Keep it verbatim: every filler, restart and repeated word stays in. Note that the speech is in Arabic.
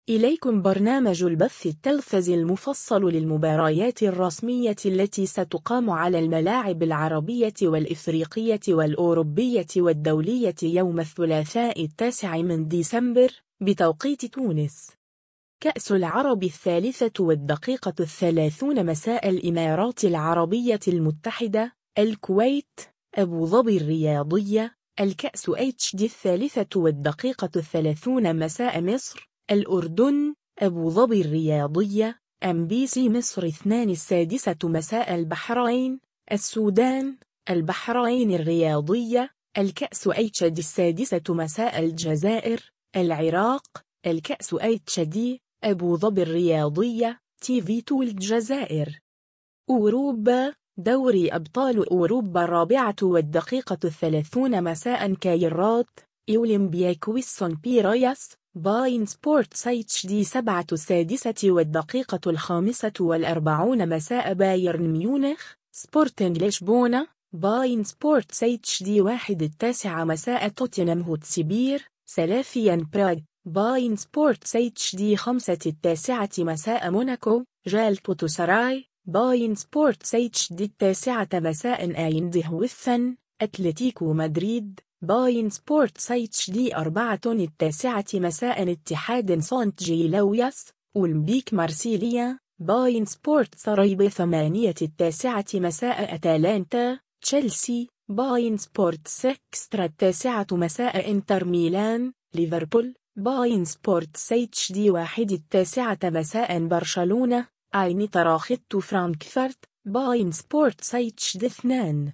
إليكم برنامج البث التلفزي المفصل للمباريات الرسمية التي ستقام على الملاعب العربية والإفريقية والأوروبية والدولية يوم الثلاثاء التاسع من ديسمبر بتوقيت تونس. كأس العرب الثالثة والدقيقة الثلاثون مساء الإمارات العربية المتحدة، الكويت، أبو ظبي الرياضية. الكأس اتش دي الثالثة والدقيقة الثلاثون مساء مصر، الأردن، أبو ظبي الرياضية. أم بي سي مصر اثنان السادسة مساء البحرين، السودان، البحرين الرياضية. الكأس اتش دي السادسة مساء الجزائر، العراق. الكأس اتش دي أبو ظبي الرياضية، تي في تو الجزائر. أوروبا، دوري أبطال أوروبا الرابعة والدقيقة الثلاثون مساء كايرات، أولمبياكوس سان بيرايس، باين سبورتس اتش دي سبعة السادسة والدقيقة الخامسة والأربعون مساء بايرن ميونخ، سبورتنج لشبونة، باين سبورتس اتش دي واحد التاسعة مساء توتنهام هوتسبير، سلافيان براغ، باين سبورتس اتش دي خمسة التاسعة مساء موناكو، جالتوتو سراي، باين سبورتس اتش دي التاسعة مساء ايندهوفن، أتلتيكو مدريد، باين سبورتس اتش دي أربعة التاسعة مساء اتحاد سانت جيلويس، أولمبيك مارسيليا، باين سبورتس ريب ثمانية التاسعة مساء أتالانتا، تشيلسي، باين سبورتس اكسترا التاسعة مساء انتر ميلان، ليفربول، باين سبورتس اتش دي واحد التاسعة مساء برشلونة، اينتراخت فرانكفورت، باين سبورتس اتش دي اثنان